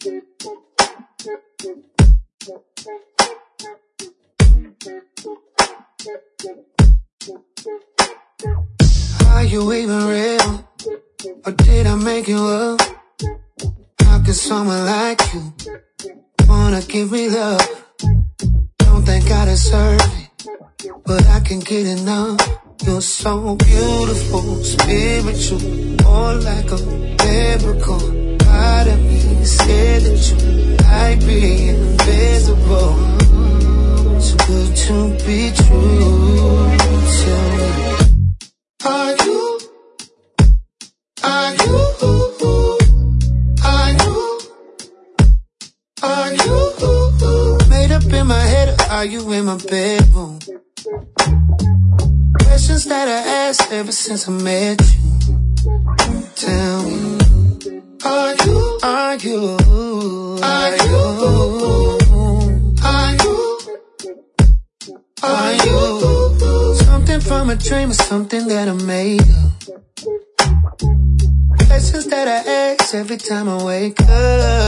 Are you even real? Or did I make you up? How could someone like you wanna give me love? Don't think I deserve it, but I can't get enough. You're so beautiful, spiritual, more like a miracle. Part of me said that you might be invisible. So good to be true. Tell me, are you made up in my head, or are you in my bedroom? Questions that I asked ever since I met you. Tell me, are you something from a dream or something that I made up? Questions that I ask every time I wake up.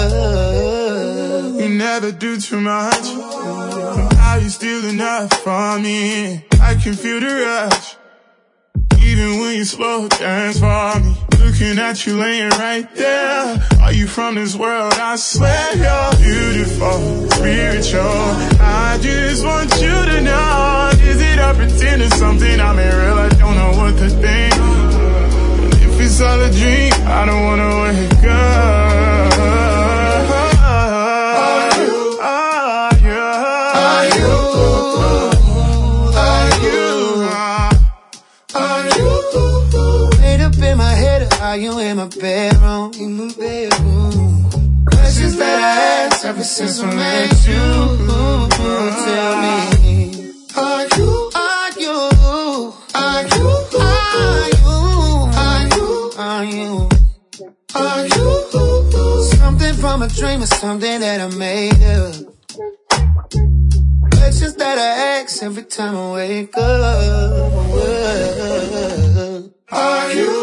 You never do too much, but now you still enough for me. I can feel the rush, even when you slow dance for me. Looking at you laying right there. Are you from this world? I swear you're beautiful, spiritual. I just want you to know, is it a pretend or something? I'm in real, I don't know what to think. If it's all a dream, I don't wanna wake up. Made up in my head, or are you in my bedroom? In my bedroom. Questions that I asked ever since I met you. Tell me, are you something from a dream or something that I made up? Questions that I ask every time I wake up. Are you